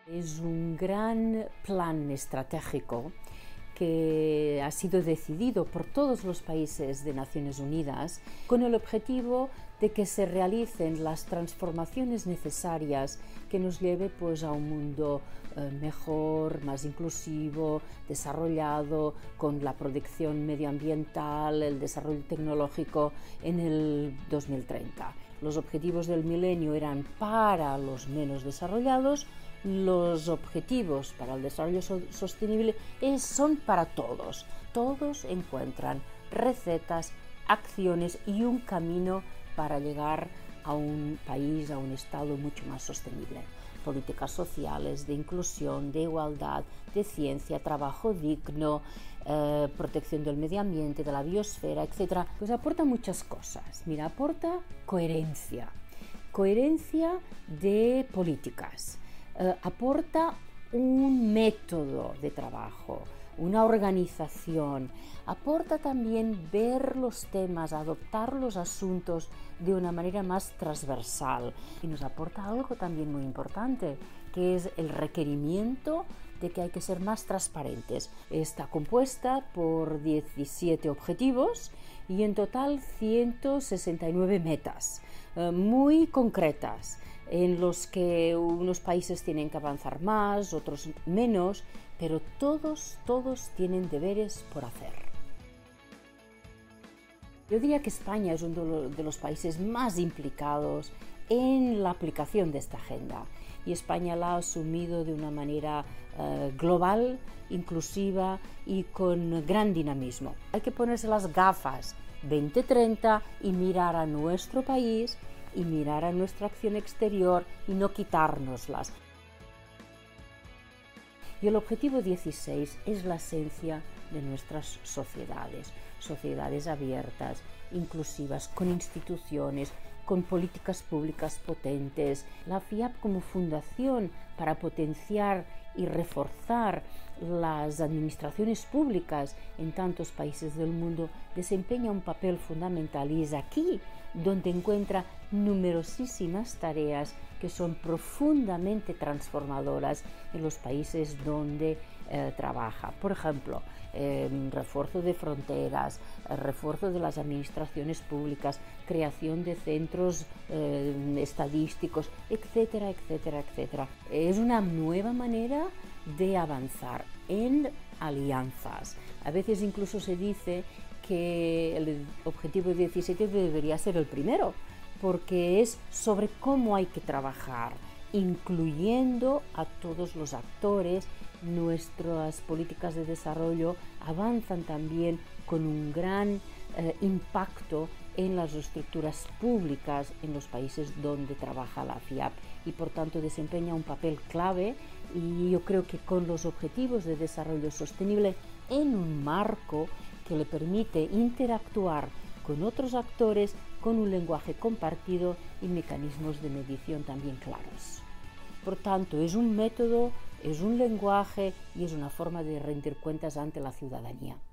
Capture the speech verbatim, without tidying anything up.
Es un gran plan estratégico que ha sido decidido por todos los países de Naciones Unidas con el objetivo de que se realicen las transformaciones necesarias que nos lleve pues, a un mundo eh, mejor, más inclusivo, desarrollado, con la protección medioambiental, el desarrollo tecnológico en el dos mil treinta. Los objetivos del milenio eran para los menos desarrollados. Los objetivos para el desarrollo sostenible es, son para todos. Todos encuentran recetas, acciones y un camino para llegar a un país, a un estado mucho más sostenible. Políticas sociales, de inclusión, de igualdad, de ciencia, trabajo digno, eh, protección del medio ambiente, de la biosfera, etcétera. Pues aporta muchas cosas. Mira, aporta coherencia, coherencia de políticas. Uh, aporta un método de trabajo, una organización, aporta también ver los temas, adoptar los asuntos de una manera más transversal y nos aporta algo también muy importante, que es el requerimiento de que hay que ser más transparentes. Está compuesta por diecisiete objetivos y en total ciento sesenta y nueve metas, uh, muy concretas, en los que unos países tienen que avanzar más, otros menos, pero todos, todos tienen deberes por hacer. Yo diría que España es uno de los países más implicados en la aplicación de esta agenda y España la ha asumido de una manera uh, global, inclusiva y con gran dinamismo. Hay que ponerse las gafas veinte treinta y mirar a nuestro país y mirar a nuestra acción exterior y no quitárnoslas. Y el objetivo dieciséis es la esencia de nuestras sociedades, sociedades abiertas, inclusivas, con instituciones, con políticas públicas potentes. La FIAP como fundación para potenciar y reforzar las administraciones públicas en tantos países del mundo desempeña un papel fundamental y es aquí donde encuentra numerosísimas tareas que son profundamente transformadoras en los países donde eh, trabaja. Por ejemplo, eh, refuerzo de fronteras, eh, refuerzo de las administraciones públicas, creación de centros eh, estadísticos, etcétera, etcétera, etcétera. Es una nueva manera de avanzar en alianzas. A veces incluso se dice que el objetivo diecisiete debería ser el primero, porque es sobre cómo hay que trabajar, incluyendo a todos los actores. Nuestras políticas de desarrollo avanzan también con un gran eh, impacto en las estructuras públicas en los países donde trabaja la FIAP y por tanto desempeña un papel clave y yo creo que con los objetivos de desarrollo sostenible en un marco que le permite interactuar con otros actores con un lenguaje compartido y mecanismos de medición también claros. Por tanto, es un método, es un lenguaje y es una forma de rendir cuentas ante la ciudadanía.